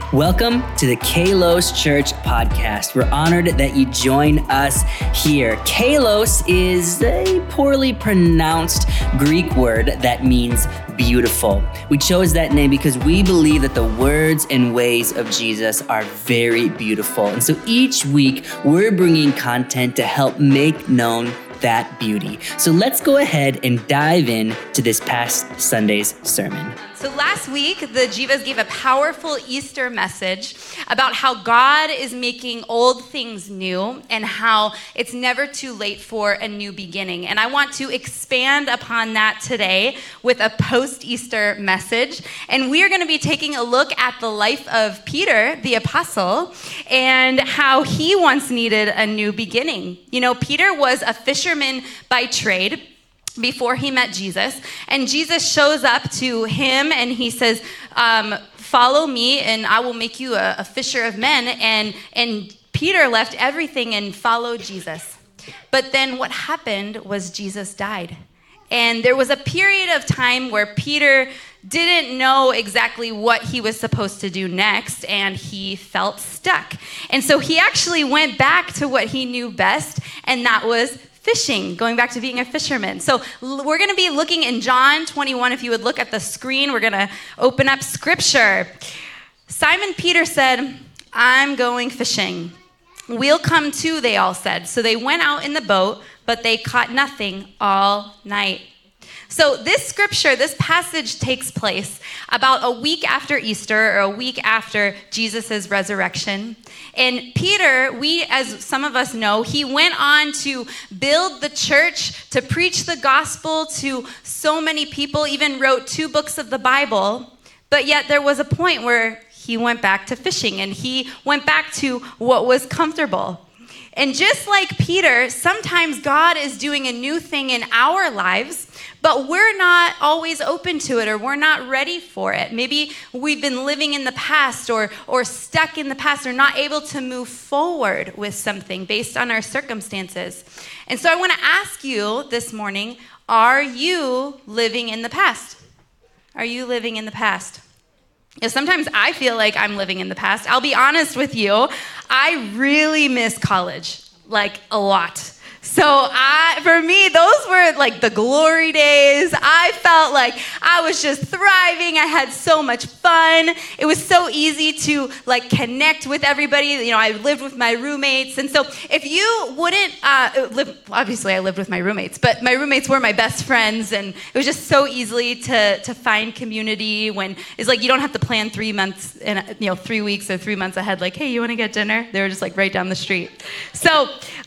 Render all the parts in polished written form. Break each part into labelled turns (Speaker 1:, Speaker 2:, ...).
Speaker 1: Welcome to the Kalos Church podcast. We're honored that you join us here. Kalos is a poorly pronounced Greek word that means beautiful. We chose that name because we believe that the words and ways of Jesus are very beautiful. And so each week, we're bringing content to help make known that beauty. So let's go ahead and dive in to this past Sunday's sermon.
Speaker 2: So last week, the Jivas gave a powerful Easter message about how God is making old things new and how it's never too late for a new beginning. And I want to expand upon that today with a post-Easter message. And we are going to be taking a look at the life of Peter, the apostle, and how he once needed a new beginning. You know, Peter was a fisherman by trade before he met Jesus, and Jesus shows up to him and he says, follow me and I will make you a fisher of men. And Peter left everything and followed Jesus. But then what happened was Jesus died. And there was a period of time where Peter didn't know exactly what he was supposed to do next, and he felt stuck. And so he actually went back to what he knew best, and that was fishing, going back to being a fisherman. So we're going to be looking in John 21. If you would look at the screen, we're going to open up scripture. Simon Peter said, I'm going fishing. We'll come too, they all said. So they went out in the boat, but they caught nothing all night. So this scripture, this passage takes place about a week after Easter, or a week after Jesus' resurrection. And Peter, as some of us know, he went on to build the church, to preach the gospel to so many people, even wrote 2 books of the Bible. But yet there was a point where he went back to fishing, and he went back to what was comfortable. And just like Peter, sometimes God is doing a new thing in our lives, but we're not always open to it, or we're not ready for it. Maybe we've been living in the past or stuck in the past, or not able to move forward with something based on our circumstances. And so I want to ask you this morning, are you living in the past? Are you living in the past? Yeah, sometimes I feel like I'm living in the past. I'll be honest with you, I really miss college, like a lot. So for me, those were like the glory days. I felt like I was just thriving. I had so much fun. It was so easy to like connect with everybody. You know, I lived with my roommates. And so if you wouldn't obviously I lived with my roommates, but my roommates were my best friends. And it was just so easily to find community when it's like you don't have to plan 3 months and 3 weeks or 3 months ahead. Like, hey, you want to get dinner? They were just like right down the street. So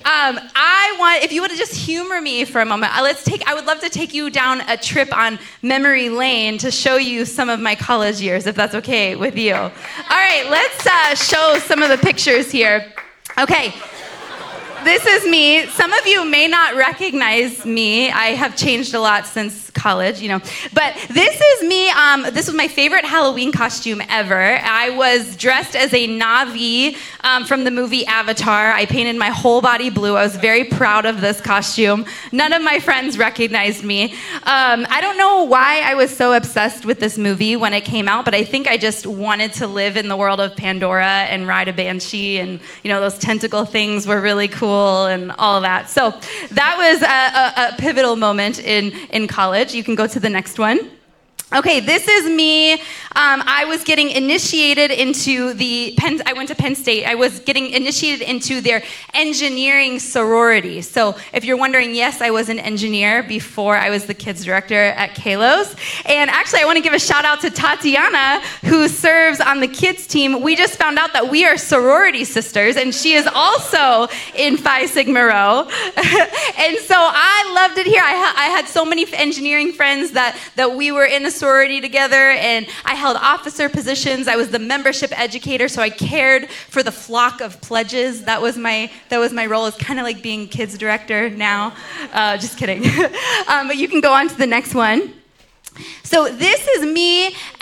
Speaker 2: if you would just humor me for a moment, I would love to take you down a trip on memory lane to show you some of my college years, if that's okay with you. All right, let's show some of the pictures here. Okay. This is me. Some of you may not recognize me. I have changed a lot since college, But this is me. This was my favorite Halloween costume ever. I was dressed as a Na'vi from the movie Avatar. I painted my whole body blue. I was very proud of this costume. None of my friends recognized me. I don't know why I was so obsessed with this movie when it came out, but I think I just wanted to live in the world of Pandora and ride a banshee, and those tentacle things were really cool. And all of that. So that was a pivotal moment in college. You can go to the next one. Okay, this is me. I was getting initiated into I went to Penn State. I was getting initiated into their engineering sorority. So if you're wondering, yes, I was an engineer before I was the kids director at Kalos. And actually, I want to give a shout out to Tatiana, who serves on the kids team. We just found out that we are sorority sisters, and she is also in Phi Sigma Rho. And so I loved it here. I had so many engineering friends that we were in a sorority together, and I held officer positions. I was the membership educator, so I cared for the flock of pledges. That was my role. It's kind of like being kids director now. Just kidding. But you can go on to the next one. So this is me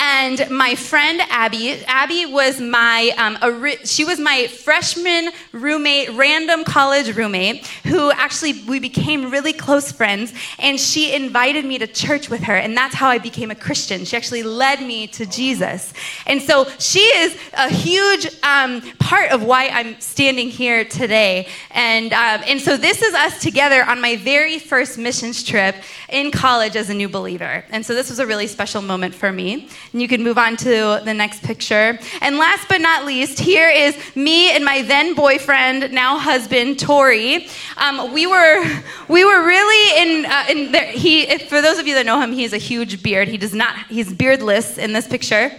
Speaker 2: And my friend Abby was she was my freshman roommate, random college roommate, who actually we became really close friends, and she invited me to church with her, and that's how I became a Christian. She actually led me to Jesus. And so she is a huge part of why I'm standing here today. And so this is us together on my very first missions trip in college as a new believer. And so this was a really special moment for me. And you can move on to the next picture. And last but not least, here is me and my then boyfriend, now husband, Tori. We were really in there. For those of you that know him, he has a huge beard. He's beardless in this picture.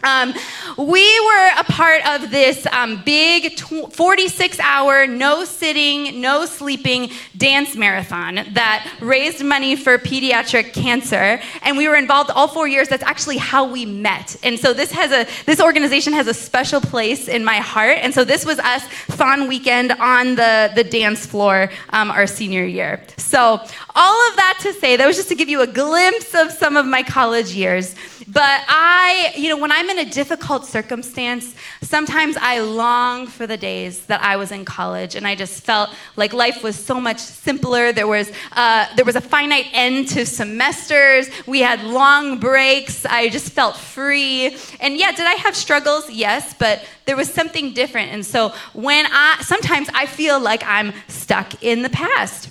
Speaker 2: We were a part of this big 46-hour, no sitting, no sleeping dance marathon that raised money for pediatric cancer. And we were involved all 4 years. That's actually how we met. And so this organization has a special place in my heart. And so this was us fun weekend on the dance floor our senior year. So all of that to say, that was just to give you a glimpse of some of my college years. But when I'm in a difficult circumstance, sometimes I long for the days that I was in college, and I just felt like life was so much simpler. There was a finite end to semesters. We had long breaks. I just felt free. And yeah, did I have struggles? Yes, but there was something different. And so sometimes I feel like I'm stuck in the past.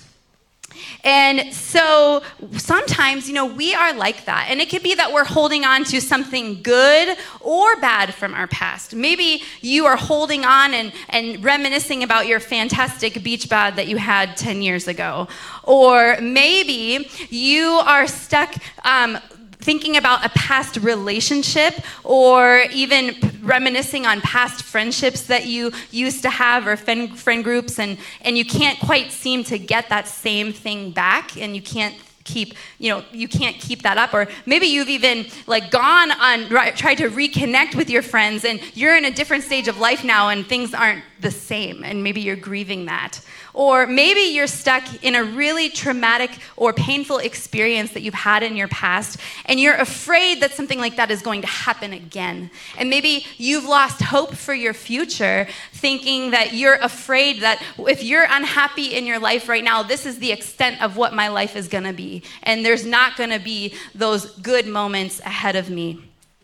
Speaker 2: And so sometimes, we are like that. And it could be that we're holding on to something good or bad from our past. Maybe you are holding on and reminiscing about your fantastic beach bod that you had 10 years ago. Or maybe you are stuck thinking about a past relationship, or even reminiscing on past friendships that you used to have, or friend groups, and you can't quite seem to get that same thing back, and you can't keep that up. Or maybe you've even tried to reconnect with your friends, and you're in a different stage of life now, and things aren't the same, and maybe you're grieving that. Or maybe you're stuck in a really traumatic or painful experience that you've had in your past, and you're afraid that something like that is going to happen again. And maybe you've lost hope for your future, thinking that you're afraid that if you're unhappy in your life right now, this is the extent of what my life is going to be, and there's not going to be those good moments ahead of me.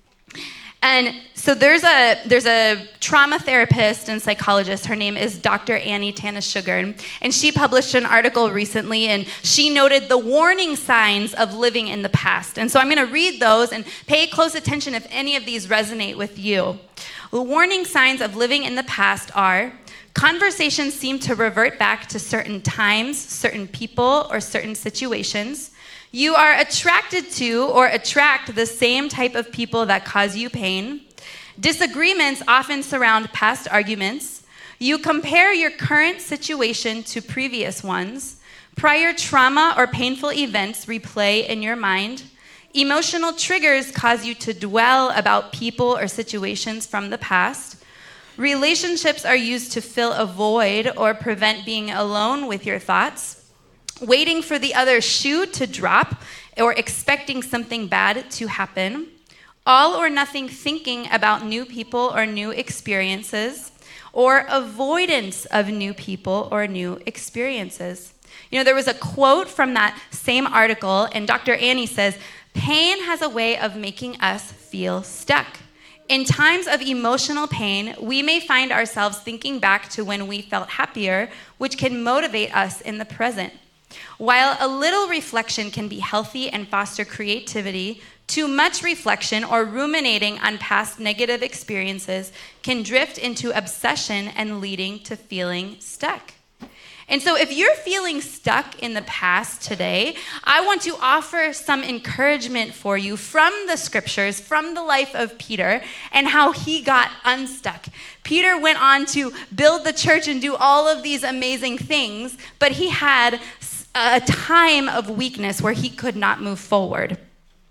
Speaker 2: And so there's a trauma therapist and psychologist. Her name is Dr. Annie Tanner-Sugar, and she published an article recently, and she noted the warning signs of living in the past. And so I'm going to read those and pay close attention if any of these resonate with you. The warning signs of living in the past are: conversations seem to revert back to certain times, certain people, or certain situations. You are attracted to or attract the same type of people that cause you pain. Disagreements often surround past arguments. You compare your current situation to previous ones. Prior trauma or painful events replay in your mind. Emotional triggers cause you to dwell about people or situations from the past. Relationships are used to fill a void or prevent being alone with your thoughts. Waiting for the other shoe to drop, or expecting something bad to happen. All or nothing thinking about new people or new experiences, or avoidance of new people or new experiences. There was a quote from that same article, and Dr. Annie says, "Pain has a way of making us feel stuck. In times of emotional pain, we may find ourselves thinking back to when we felt happier, which can motivate us in the present. While a little reflection can be healthy and foster creativity, too much reflection or ruminating on past negative experiences can drift into obsession and leading to feeling stuck." And so if you're feeling stuck in the past today, I want to offer some encouragement for you from the scriptures, from the life of Peter, and how he got unstuck. Peter went on to build the church and do all of these amazing things, but he had a time of weakness where he could not move forward.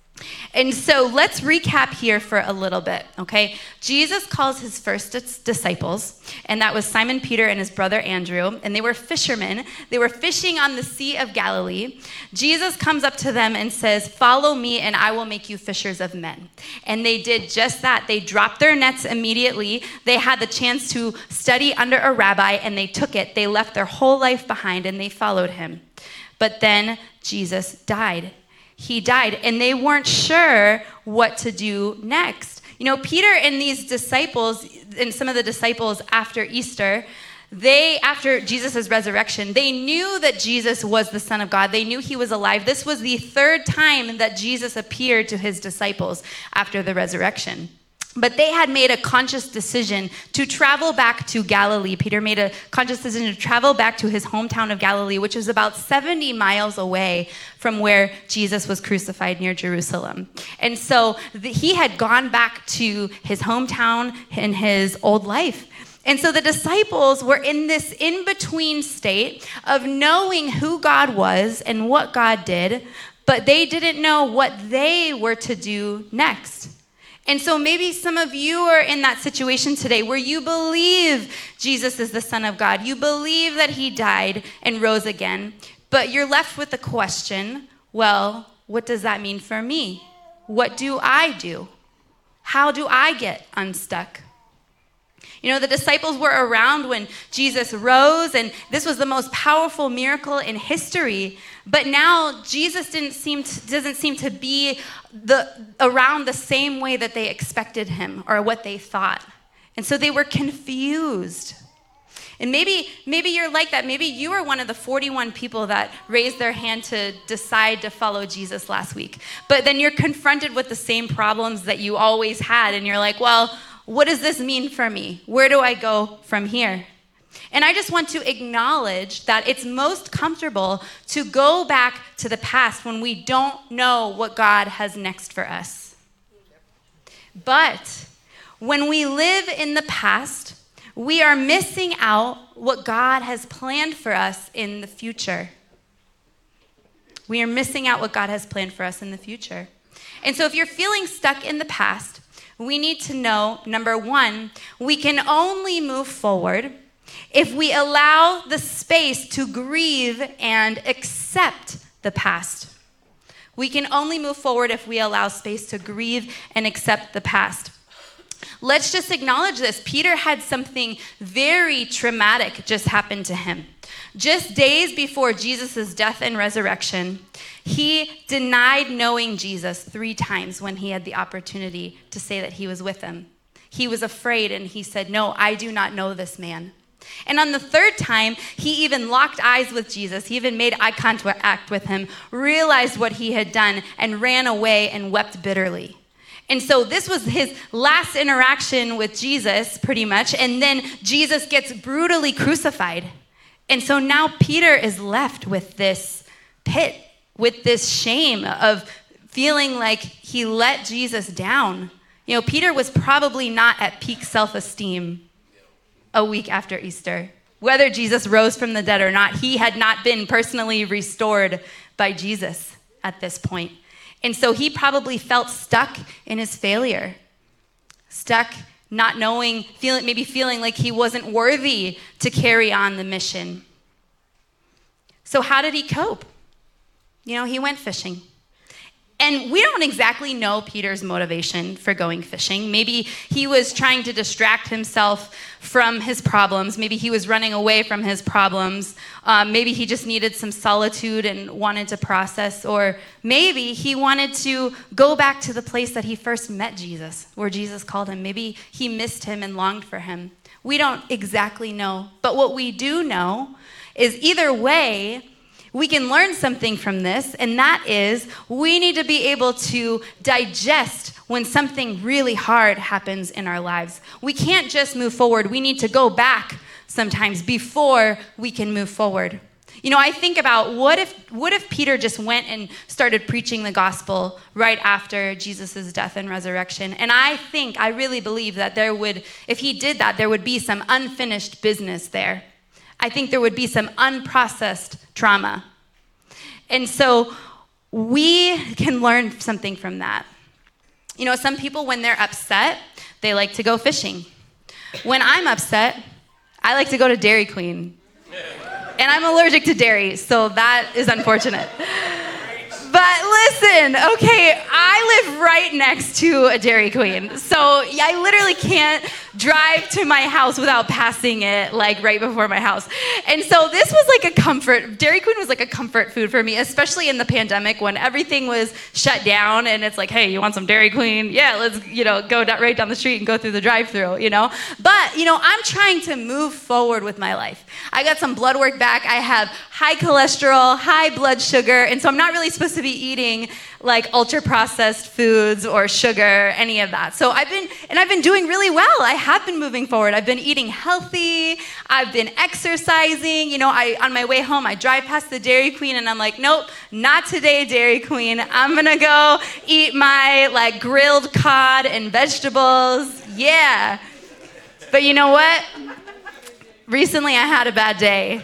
Speaker 2: And so let's recap here for a little bit, okay? Jesus calls his first disciples, and that was Simon Peter and his brother Andrew, and they were fishermen. They were fishing on the Sea of Galilee. Jesus comes up to them and says, "Follow me, and I will make you fishers of men." And they did just that. They dropped their nets immediately. They had the chance to study under a rabbi, and they took it. They left their whole life behind, and they followed him. But then Jesus died. He died, and they weren't sure what to do next. You know, Peter and these disciples, and some of the disciples after Easter, after Jesus' resurrection, they knew that Jesus was the Son of God. They knew he was alive. This was the third time that Jesus appeared to his disciples after the resurrection. But they had made a conscious decision to travel back to Galilee. Peter made a conscious decision to travel back to his hometown of Galilee, which was about 70 miles away from where Jesus was crucified near Jerusalem. And so he had gone back to his hometown and his old life. And so the disciples were in this in-between state of knowing who God was and what God did, but they didn't know what they were to do next. And so maybe some of you are in that situation today where you believe Jesus is the Son of God. You believe that he died and rose again, but you're left with the question, well, what does that mean for me? What do I do? How do I get unstuck? You know, the disciples were around when Jesus rose, and this was the most powerful miracle in history. But now Jesus doesn't seem to be around the same way that they expected him or what they thought. And so they were confused. And maybe you're like that. Maybe you were one of the 41 people that raised their hand to decide to follow Jesus last week. But then you're confronted with the same problems that you always had, and you're like, well, what does this mean for me? Where do I go from here? And I just want to acknowledge that it's most comfortable to go back to the past when we don't know what God has next for us. But when we live in the past, we are missing out what God has planned for us in the future. We are missing out what God has planned for us in the future. And so if you're feeling stuck in the past, we need to know, number one, we can only move forward if we allow the space to grieve and accept the past. We can only move forward if we allow space to grieve and accept the past. Let's just acknowledge this. Peter had something very traumatic just happen to him. Just days before Jesus' death and resurrection, he denied knowing Jesus 3 times when he had the opportunity to say that he was with him. He was afraid and he said, "No, I do not know this man." And on the 3rd time, he even locked eyes with Jesus. He even made eye contact with him, realized what he had done, and ran away and wept bitterly. And so this was his last interaction with Jesus, pretty much. And then Jesus gets brutally crucified. And so now Peter is left with this pit, with this shame of feeling like he let Jesus down. You know, Peter was probably not at peak self-esteem a week after Easter. Whether Jesus rose from the dead or not, he had not been personally restored by Jesus at this point. And so he probably felt stuck in his failure, stuck not knowing, feeling like he wasn't worthy to carry on the mission. So how did he cope? You know, he went fishing. And we don't exactly know Peter's motivation for going fishing. Maybe he was trying to distract himself from his problems. Maybe he was running away from his problems. Maybe he just needed some solitude and wanted to process. Or maybe he wanted to go back to the place that he first met Jesus, where Jesus called him. Maybe he missed him and longed for him. We don't exactly know. But what we do know is either way, we can learn something from this, and that is we need to be able to digest when something really hard happens in our lives. We can't just move forward. We need to go back sometimes before we can move forward. You know, I think about what if Peter just went and started preaching the gospel right after Jesus' death and resurrection? And I really believe that if he did that, there would be some unfinished business there. I think there would be some unprocessed trauma. And so we can learn something from that. You know, some people, when they're upset, they like to go fishing. When I'm upset, I like to go to Dairy Queen. And I'm allergic to dairy, so that is unfortunate. But listen, okay, I live right next to a Dairy Queen. So I literally can't drive to my house without passing it like right before my house. And so this was like a comfort, Dairy Queen was like a comfort food for me, especially in the pandemic when everything was shut down and it's like, hey, you want some Dairy Queen? Yeah, let's, go right down the street and go through the drive-thru, But, I'm trying to move forward with my life. I got some blood work back. I have high cholesterol, high blood sugar, and so I'm not really supposed to be eating like ultra-processed foods or sugar, any of that. So I've been doing really well. I have been moving forward. I've been eating healthy. I've been exercising. On my way home, I drive past the Dairy Queen and I'm like, nope, not today, Dairy Queen. I'm gonna go eat my like grilled cod and vegetables. Yeah. But you know what? Recently I had a bad day.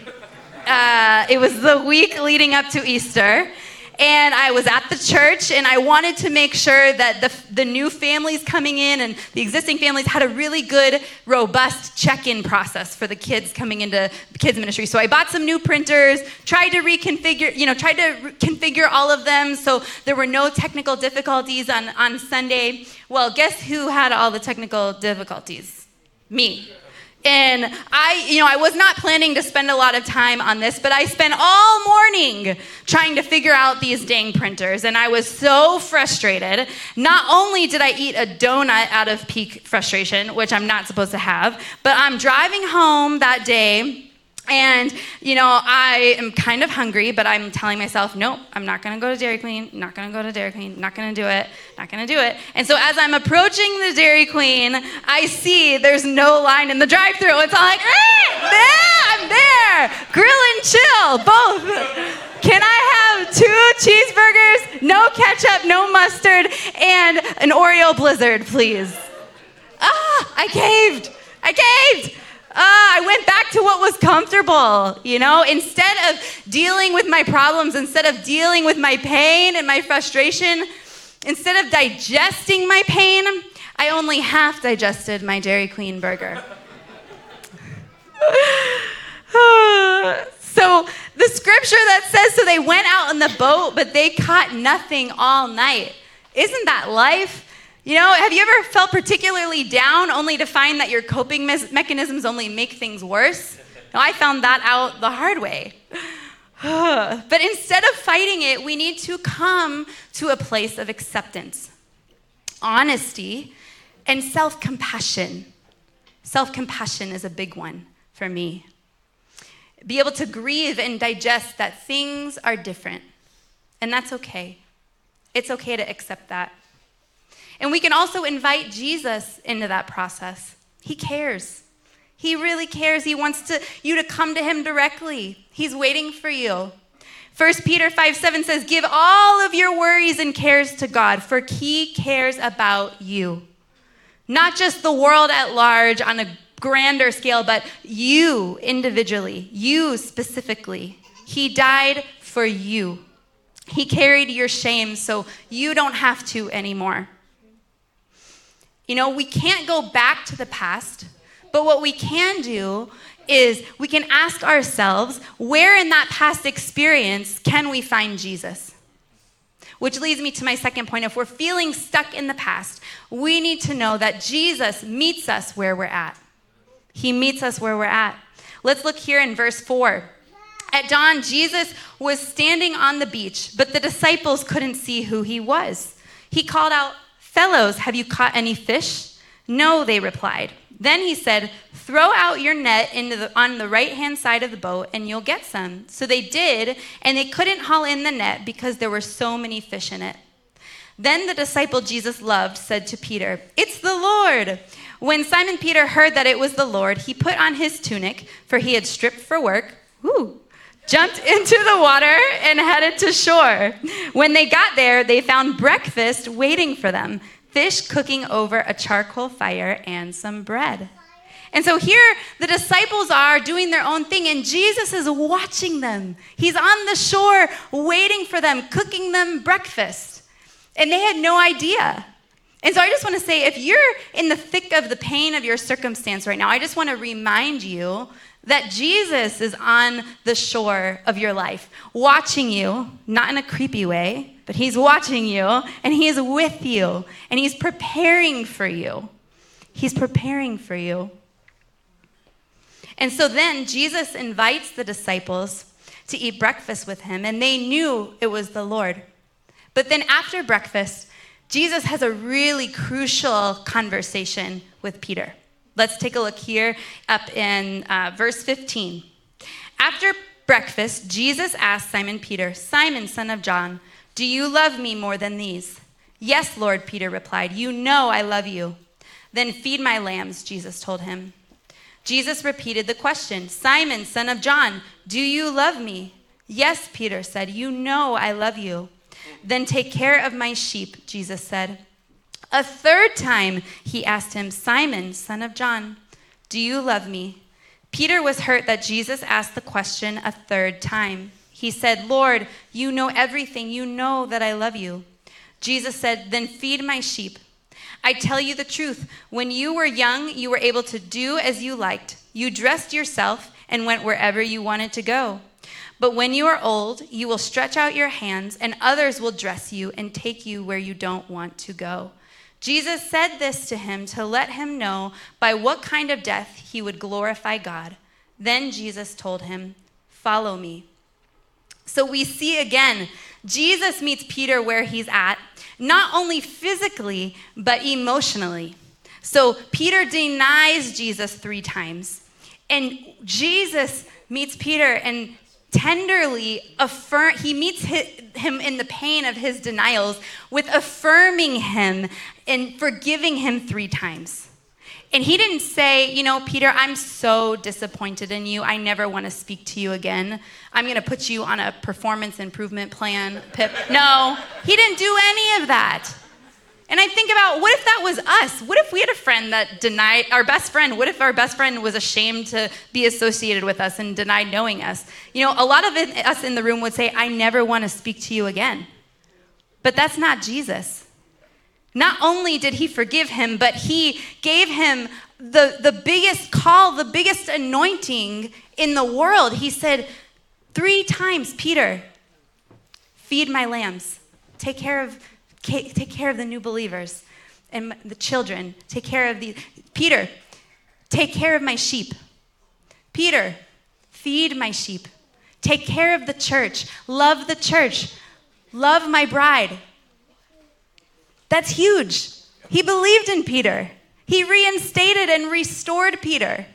Speaker 2: It was the week leading up to Easter. And I was at the church, and I wanted to make sure that the new families coming in and the existing families had a really good, robust check-in process for the kids coming into the kids ministry. So I bought some new printers, tried to configure all of them so there were no technical difficulties on Sunday. Well, guess who had all the technical difficulties? Me. And I was not planning to spend a lot of time on this, but I spent all morning trying to figure out these dang printers, and I was so frustrated. Not only did I eat a donut out of peak frustration, which I'm not supposed to have, but I'm driving home that day, and, I am kind of hungry, but I'm telling myself, nope, I'm not going to go to Dairy Queen, not going to go to Dairy Queen, not going to do it, not going to do it. And so as I'm approaching the Dairy Queen, I see there's no line in the drive-thru. It's all like, I'm there, grill and chill, both. Can I have 2 cheeseburgers, no ketchup, no mustard, and an Oreo Blizzard, please? I caved. I went back to what was comfortable, Instead of dealing with my problems, instead of dealing with my pain and my frustration, instead of digesting my pain, I only half digested my Dairy Queen burger. So the scripture that says, so they went out in the boat, but they caught nothing all night. Isn't that life? Have you ever felt particularly down only to find that your coping mechanisms only make things worse? No, I found that out the hard way. But instead of fighting it, we need to come to a place of acceptance, honesty, and self-compassion. Self-compassion is a big one for me. Be able to grieve and digest that things are different, and that's okay. It's okay to accept that. And we can also invite Jesus into that process. He cares. He really cares. He wants you to come to him directly. He's waiting for you. 1 Peter 5:7 says, give all of your worries and cares to God, for he cares about you. Not just the world at large on a grander scale, but you individually, you specifically. He died for you. He carried your shame so you don't have to anymore. We can't go back to the past, but what we can do is we can ask ourselves, where in that past experience can we find Jesus? Which leads me to my second point. If we're feeling stuck in the past, we need to know that Jesus meets us where we're at. He meets us where we're at. Let's look here in verse 4. At dawn, Jesus was standing on the beach, but the disciples couldn't see who he was. He called out, fellows, have you caught any fish? No, they replied. Then he said, throw out your net on the right-hand side of the boat and you'll get some. So they did, and they couldn't haul in the net because there were so many fish in it. Then the disciple Jesus loved said to Peter, it's the Lord. When Simon Peter heard that it was the Lord, he put on his tunic, for he had stripped for work, jumped into the water and headed to shore. When they got there, they found breakfast waiting for them, fish cooking over a charcoal fire and some bread. And so here the disciples are doing their own thing, and Jesus is watching them. He's on the shore waiting for them, cooking them breakfast. And they had no idea. And so I just want to say, if you're in the thick of the pain of your circumstance right now, I just want to remind you that Jesus is on the shore of your life, watching you, not in a creepy way, but he's watching you, and he is with you, and he's preparing for you. He's preparing for you. And so then Jesus invites the disciples to eat breakfast with him, and they knew it was the Lord. But then after breakfast, Jesus has a really crucial conversation with Peter. Let's take a look here up in verse 15. After breakfast, Jesus asked Simon Peter, "Simon, son of John, do you love me more than these?" "Yes, Lord," Peter replied. "You know I love you." "Then feed my lambs," Jesus told him. Jesus repeated the question, "Simon, son of John, do you love me?" "Yes," Peter said, "you know I love you." "Then take care of my sheep," Jesus said. A third time he asked him, "Simon, son of John, do you love me?" Peter was hurt that Jesus asked the question a third time. He said, "Lord, you know everything. You know that I love you." Jesus said, "Then feed my sheep. I tell you the truth. When you were young, you were able to do as you liked. You dressed yourself and went wherever you wanted to go. But when you are old, you will stretch out your hands, and others will dress you and take you where you don't want to go." Jesus said this to him to let him know by what kind of death he would glorify God. Then Jesus told him, "Follow me." So we see again, Jesus meets Peter where he's at, not only physically, but emotionally. So Peter denies Jesus 3 times. And Jesus meets Peter and tenderly he meets him in the pain of his denials with affirming him and forgiving him 3 times. And he didn't say, "Peter, I'm so disappointed in you. I never want to speak to you again. I'm going to put you on a performance improvement plan, Pip." No, he didn't do any of that. And I think about, what if that was us? What if we had a friend that denied, our best friend, what if our best friend was ashamed to be associated with us and denied knowing us? A lot of us in the room would say, "I never want to speak to you again." But that's not Jesus. Not only did he forgive him, but he gave him the biggest call, the biggest anointing in the world. He said 3 times, "Peter, feed my lambs. Take care of the new believers and the children. Take care of Peter, take care of my sheep. Peter, feed my sheep. Take care of the church. Love the church. Love my bride." That's huge. He believed in Peter. He reinstated and restored Peter.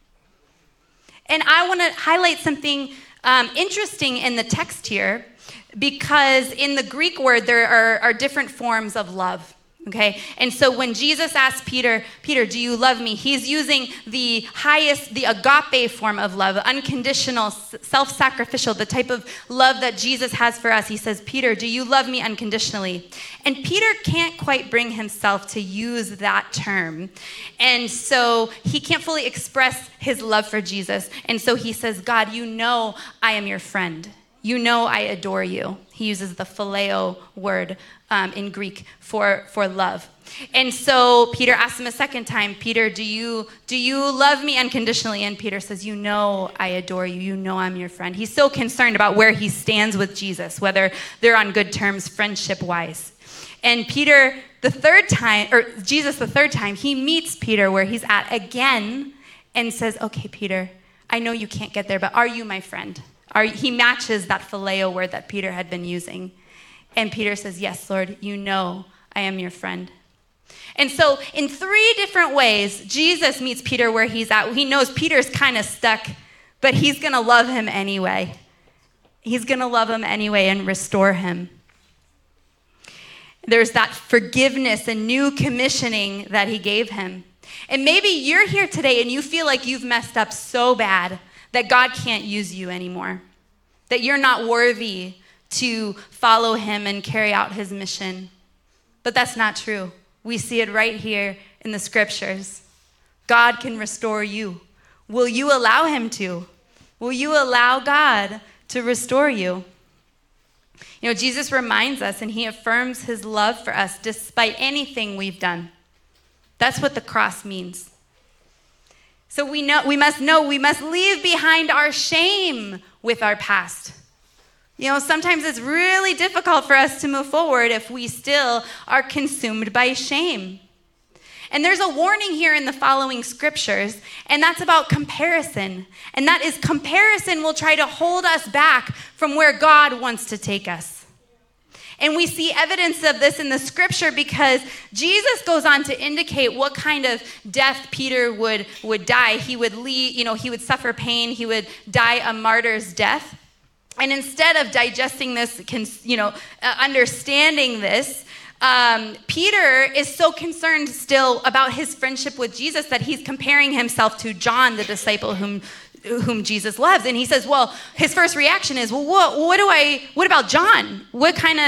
Speaker 2: And I want to highlight something interesting in the text here, because in the Greek word, there are different forms of love, okay? And so when Jesus asked Peter, "Peter, do you love me?" he's using the agape form of love, unconditional, self-sacrificial, the type of love that Jesus has for us. He says, "Peter, do you love me unconditionally?" And Peter can't quite bring himself to use that term. And so he can't fully express his love for Jesus. And so he says, "God, you know I am your friend. You know I adore you." He uses the phileo word in Greek for love. And so Peter asks him a second time, "Peter, do you love me unconditionally?" And Peter says, "You know I adore you. You know I'm your friend." He's so concerned about where he stands with Jesus, whether they're on good terms friendship-wise. And Jesus the third time, he meets Peter where he's at again and says, "Okay, Peter, I know you can't get there, but are you my friend?" He matches that phileo word that Peter had been using. And Peter says, "Yes, Lord, you know I am your friend." And so in 3 different ways, Jesus meets Peter where he's at. He knows Peter's kind of stuck, but he's going to love him anyway. He's going to love him anyway and restore him. There's that forgiveness and new commissioning that he gave him. And maybe you're here today and you feel like you've messed up so bad that God can't use you anymore, that you're not worthy to follow him and carry out his mission. But that's not true. We see it right here in the scriptures. God can restore you. Will you allow him to? Will you allow God to restore you? You know, Jesus reminds us and he affirms his love for us despite anything we've done. That's what the cross means. So we must leave behind our shame with our past. You know, sometimes it's really difficult for us to move forward if we still are consumed by shame. And there's a warning here in the following scriptures, and that's about comparison. And that is, comparison will try to hold us back from where God wants to take us. And we see evidence of this in the scripture because Jesus goes on to indicate what kind of death Peter would die. He would he would suffer pain, he would die a martyr's death. And instead of digesting this, understanding this, Peter is so concerned still about his friendship with Jesus that he's comparing himself to John, the disciple whom Jesus loves. And he says, well, his first reaction is, well, what about John? What kind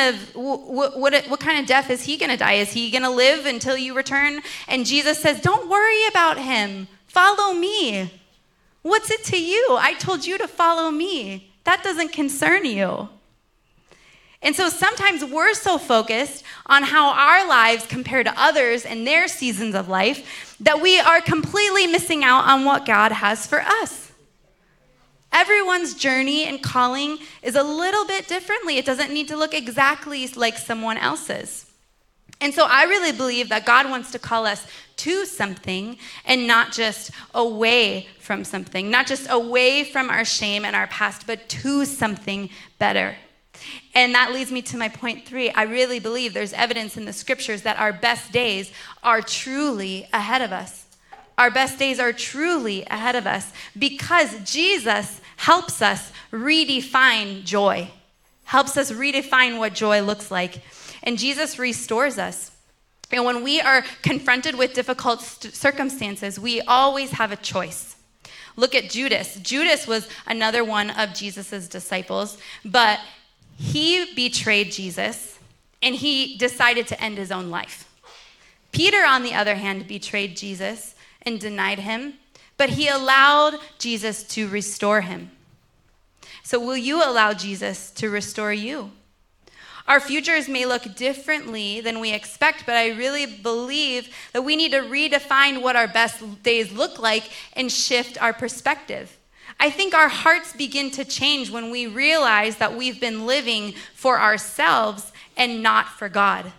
Speaker 2: of death is he going to die? Is he going to live until you return? And Jesus says, don't worry about him. Follow me. What's it to you? I told you to follow me. That doesn't concern you. And so sometimes we're so focused on how our lives compare to others and their seasons of life that we are completely missing out on what God has for us. Everyone's journey and calling is a little bit differently. It doesn't need to look exactly like someone else's. And so I really believe that God wants to call us to something and not just away from something, not just away from our shame and our past, but to something better. And that leads me to my point 3. I really believe there's evidence in the scriptures that our best days are truly ahead of us. Our best days are truly ahead of us because Jesus helps us redefine joy, helps us redefine what joy looks like. And Jesus restores us. And when we are confronted with difficult circumstances, we always have a choice. Look at Judas. Judas was another one of Jesus's disciples, but he betrayed Jesus and he decided to end his own life. Peter, on the other hand, betrayed Jesus and denied him, but he allowed Jesus to restore him. So will you allow Jesus to restore you? Our futures may look differently than we expect, but I really believe that we need to redefine what our best days look like and shift our perspective. I think our hearts begin to change when we realize that we've been living for ourselves and not for God.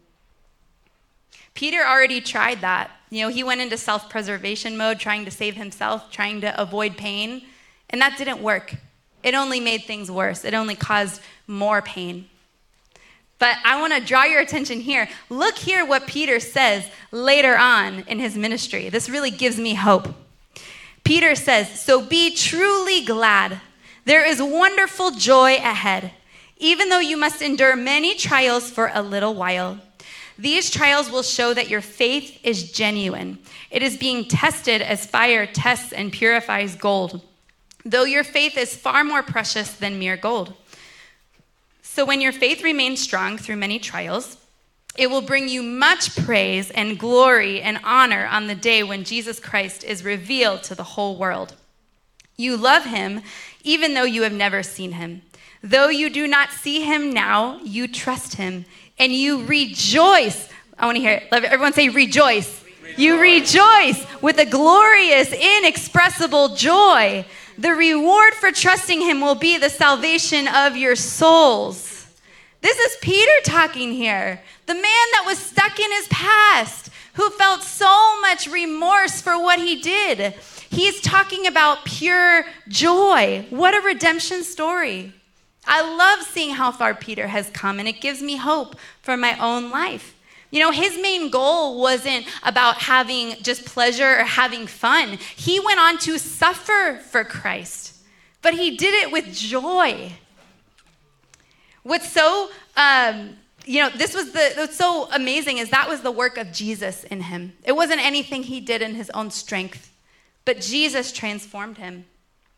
Speaker 2: Peter already tried that. You know, he went into self-preservation mode, trying to save himself, trying to avoid pain, and that didn't work. It only made things worse. It only caused more pain. But I want to draw your attention here. Look here what Peter says later on in his ministry. This really gives me hope. Peter says, so be truly glad. There is wonderful joy ahead, even though you must endure many trials for a little while. These trials will show that your faith is genuine. It is being tested as fire tests and purifies gold, though your faith is far more precious than mere gold. So when your faith remains strong through many trials, it will bring you much praise and glory and honor on the day when Jesus Christ is revealed to the whole world. You love him even though you have never seen him. Though you do not see him now, you trust him and you rejoice. I want to hear it. Everyone say rejoice. You rejoice with a glorious, inexpressible joy. The reward for trusting him will be the salvation of your souls. This is Peter talking here, the man that was stuck in his past, who felt so much remorse for what he did. He's talking about pure joy. What a redemption story. I love seeing how far Peter has come, and it gives me hope for my own life. You know, his main goal wasn't about having just pleasure or having fun. He went on to suffer for Christ, but he did it with joy. What's so, what's so amazing is that was the work of Jesus in him. It wasn't anything he did in his own strength, but Jesus transformed him.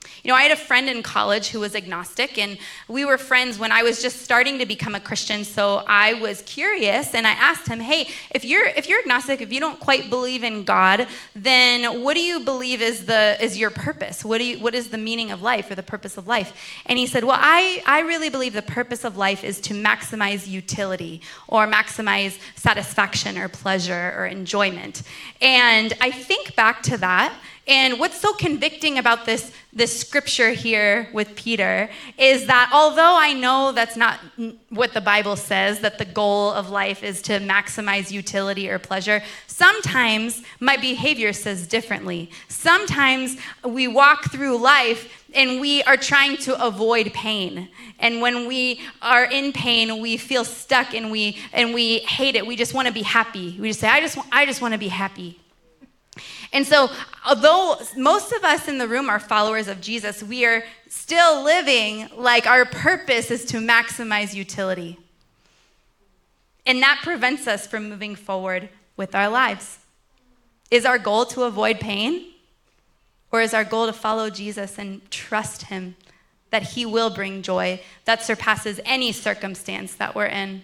Speaker 2: I had a friend in college who was agnostic, and we were friends when I was just starting to become a Christian. So I was curious, and I asked him, "Hey, if you're agnostic, if you don't quite believe in God, then what do you believe is your purpose? What is the meaning of life or the purpose of life?" And he said, "Well, I really believe the purpose of life is to maximize utility or maximize satisfaction or pleasure or enjoyment." And I think back to that. And what's so convicting about this scripture here with Peter is that although I know that's not what the Bible says, that the goal of life is to maximize utility or pleasure, sometimes my behavior says differently. Sometimes we walk through life and we are trying to avoid pain. And when we are in pain, we feel stuck and we hate it. We just want to be happy. We just say, I just want to be happy. And so, although most of us in the room are followers of Jesus, we are still living like our purpose is to maximize utility. And that prevents us from moving forward with our lives. Is our goal to avoid pain? Or is our goal to follow Jesus and trust him that he will bring joy that surpasses any circumstance that we're in?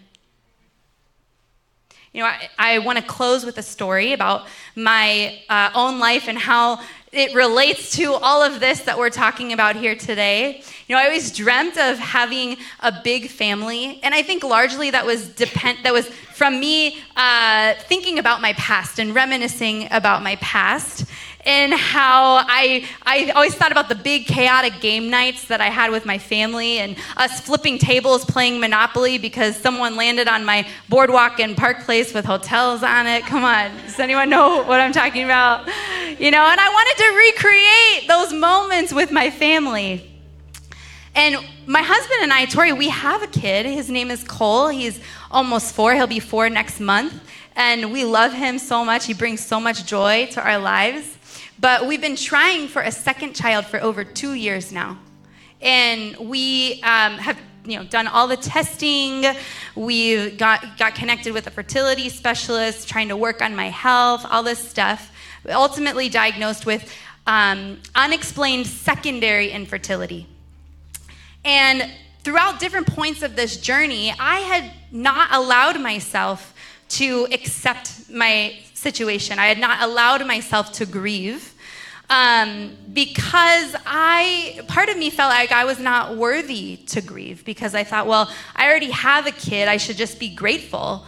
Speaker 2: I want to close with a story about my own life and how it relates to all of this that we're talking about here today. I always dreamt of having a big family, and I think largely that was from me thinking about my past and reminiscing about my past. And how I always thought about the big chaotic game nights that I had with my family and us flipping tables playing Monopoly because someone landed on my boardwalk in Park Place with hotels on it. Come on, does anyone know what I'm talking about? And I wanted to recreate those moments with my family. And my husband and I, Tori, we have a kid. His name is Cole. He's almost 4. He'll be 4 next month. And we love him so much. He brings so much joy to our lives. But we've been trying for a second child for over 2 years now. And we have done all the testing. We got connected with a fertility specialist, trying to work on my health, all this stuff. Ultimately diagnosed with unexplained secondary infertility. And throughout different points of this journey, I had not allowed myself to accept my situation. I had not allowed myself to grieve because part of me felt like I was not worthy to grieve because I thought, well, I already have a kid. I should just be grateful.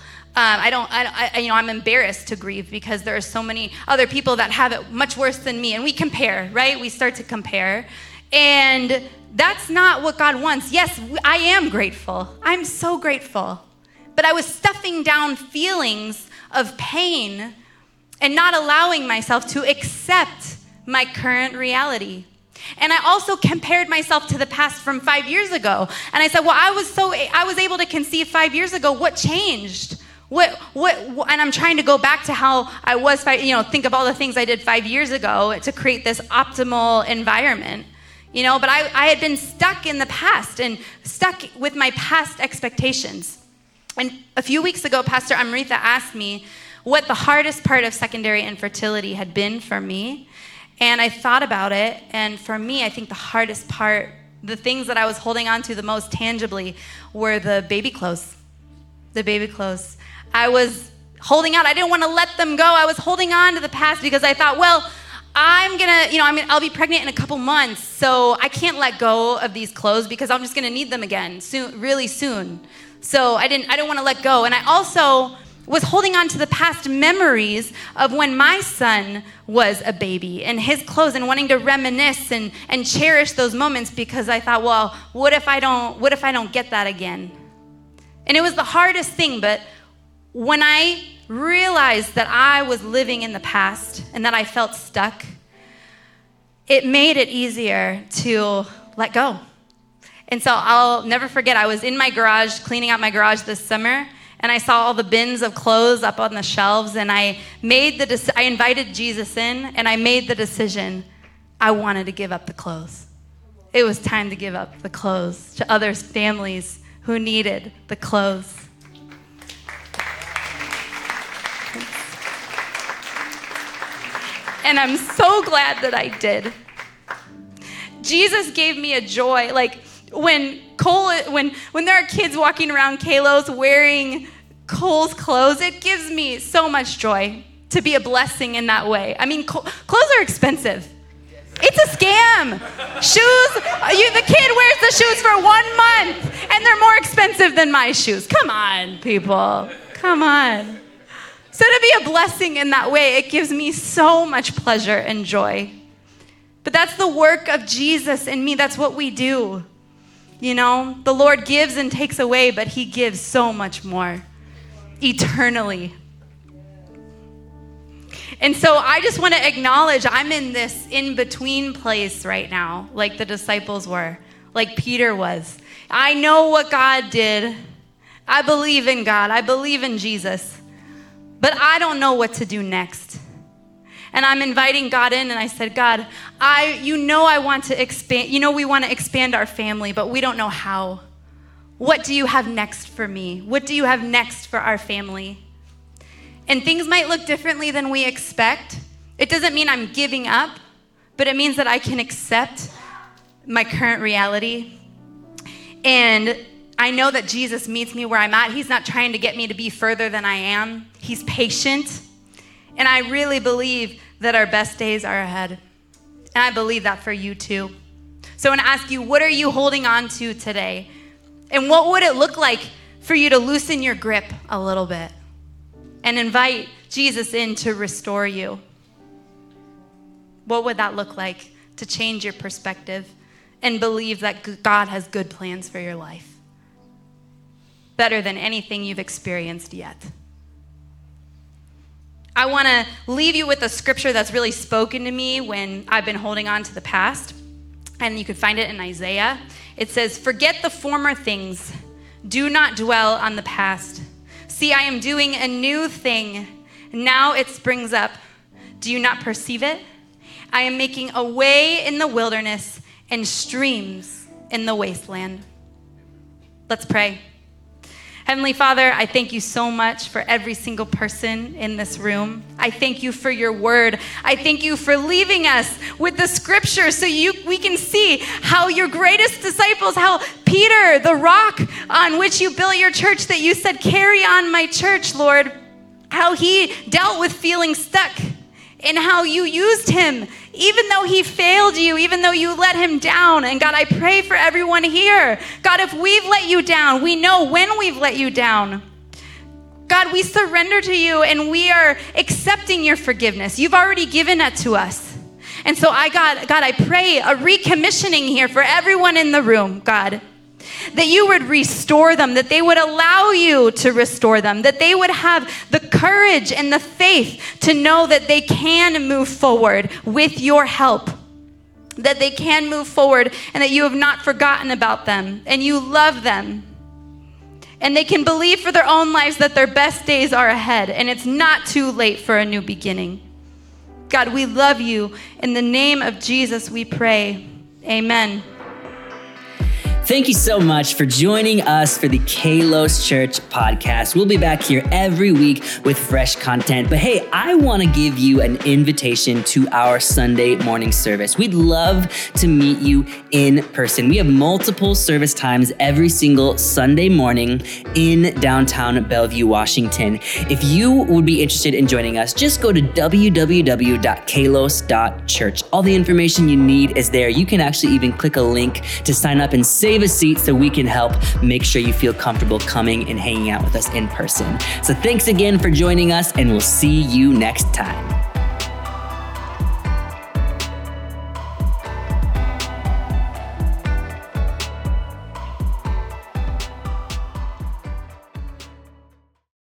Speaker 2: I'm embarrassed to grieve because there are so many other people that have it much worse than me. And we compare, right? We start to compare. And that's not what God wants. Yes, I am grateful. I'm so grateful. But I was stuffing down feelings of pain and not allowing myself to accept my current reality. And I also compared myself to the past from 5 years ago. And I said, well, I was able to conceive 5 years ago. What changed? What? And I'm trying to go back to how I was, think of all the things I did 5 years ago to create this optimal environment. But I had been stuck in the past and stuck with my past expectations. And a few weeks ago, Pastor Amrita asked me what the hardest part of secondary infertility had been for me. And I thought about it, and for me, I think the hardest part, the things that I was holding on to the most tangibly were the baby clothes. The baby clothes. I was holding out. I didn't want to let them go. I was holding on to the past because I thought, well, I'll be pregnant in a couple months, so I can't let go of these clothes because I'm just going to need them again soon, really soon. So I didn't want to let go. And I also was holding on to the past memories of when my son was a baby and his clothes and wanting to reminisce and cherish those moments because I thought, well, what if I don't get that again? And it was the hardest thing, but when I realized that I was living in the past and that I felt stuck, it made it easier to let go. And so I'll never forget, I was in my garage, cleaning out my garage this summer, and I saw all the bins of clothes up on the shelves, and I invited Jesus in, and I made the decision I wanted to give up the clothes. It was time to give up the clothes to others, families who needed the clothes. And I'm so glad that I did. Jesus gave me a joy. Like when there are kids walking around Kalos wearing Cole's clothes, it gives me so much joy to be a blessing in that way. I mean, clothes are expensive. It's a scam. Shoes, the kid wears the shoes for 1 month and they're more expensive than my shoes. Come on, people. Come on. So to be a blessing in that way, it gives me so much pleasure and joy. But that's the work of Jesus and me. That's what we do. You know, the Lord gives and takes away, but he gives so much more eternally. And so I just want to acknowledge I'm in this in-between place right now, like the disciples were, like Peter was. I know what God did. I believe in God. I believe in Jesus. But I don't know what to do next. And I'm inviting God in, and I said, God, I want to expand. We want to expand our family, but we don't know how. What do you have next for me? What do you have next for our family? And things might look differently than we expect. It doesn't mean I'm giving up, but it means that I can accept my current reality. And I know that Jesus meets me where I'm at. He's not trying to get me to be further than I am. He's patient. And I really believe that our best days are ahead. And I believe that for you too. So I want to ask you, what are you holding on to today? And what would it look like for you to loosen your grip a little bit and invite Jesus in to restore you? What would that look like to change your perspective and believe that God has good plans for your life? Better than anything you've experienced yet. I want to leave you with a scripture that's really spoken to me when I've been holding on to the past. And you can find it in Isaiah. It says, "Forget the former things. Do not dwell on the past. See, I am doing a new thing. Now it springs up. Do you not perceive it? I am making a way in the wilderness and streams in the wasteland." Let's pray. Heavenly Father, I thank you so much for every single person in this room. I thank you for your word. I thank you for leaving us with the scripture so we can see how your greatest disciples, how Peter, the rock on which you built your church, that you said, carry on my church, Lord, how he dealt with feeling stuck and how you used him, even though he failed you, even though you let him down. And God, I pray for everyone here. God, if we've let you down, we know when we've let you down. God, we surrender to you and we are accepting your forgiveness. You've already given it to us. And so God, I pray a recommissioning here for everyone in the room, God, that you would restore them, that they would allow you to restore them, that they would have the courage and the faith to know that they can move forward with your help, that they can move forward and that you have not forgotten about them and you love them. And they can believe for their own lives that their best days are ahead and it's not too late for a new beginning. God, we love you. In the name of Jesus, we pray. Amen.
Speaker 1: Thank you so much for joining us for the Kalos Church podcast. We'll be back here every week with fresh content. But hey, I want to give you an invitation to our Sunday morning service. We'd love to meet you in person. We have multiple service times every single Sunday morning in downtown Bellevue, Washington. If you would be interested in joining us, just go to www.kalos.church. All the information you need is there. You can actually even click a link to sign up and save a seat so we can help make sure you feel comfortable coming and hanging out with us in person. So thanks again for joining us, and we'll see you next time.